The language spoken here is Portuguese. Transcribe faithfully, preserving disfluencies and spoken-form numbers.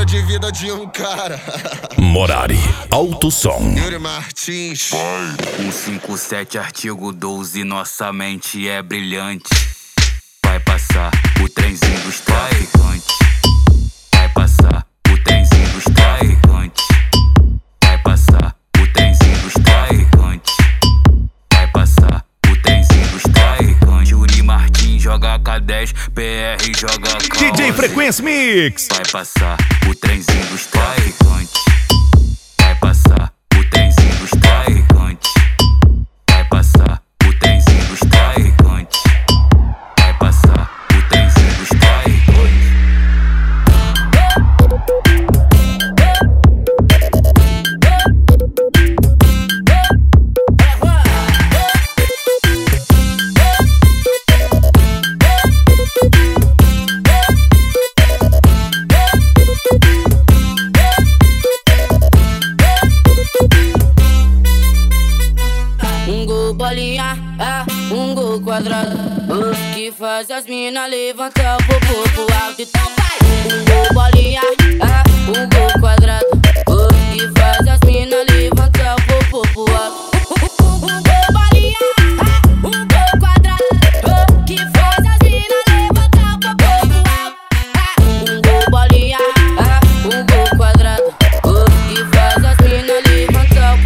de vida de um cara. Morari, Alto Som. Yuri Martins. um cinco sete, artigo doze, nossa mente é brilhante. Vai passar o trenzinho dos traficantes. Vai passar o trenzinho dos traficantes. Vai passar o trenzinho dos traficantes. Vai passar o trenzinho dos traficantes. Yuri Martins joga K dez, P R joga K onze. D J Frequência Mix. Vai passar o trenzinho dos traficantes. Vai passar o trenzinho dos traficantes. Vai passar o trenzinho dos traficantes. Vai passar o trenzinho dos traficantes. Um gol bolinha, é um gol quadrado, que faz as mina levantar o popô pro alto. Então vai! Um gol bolinha, é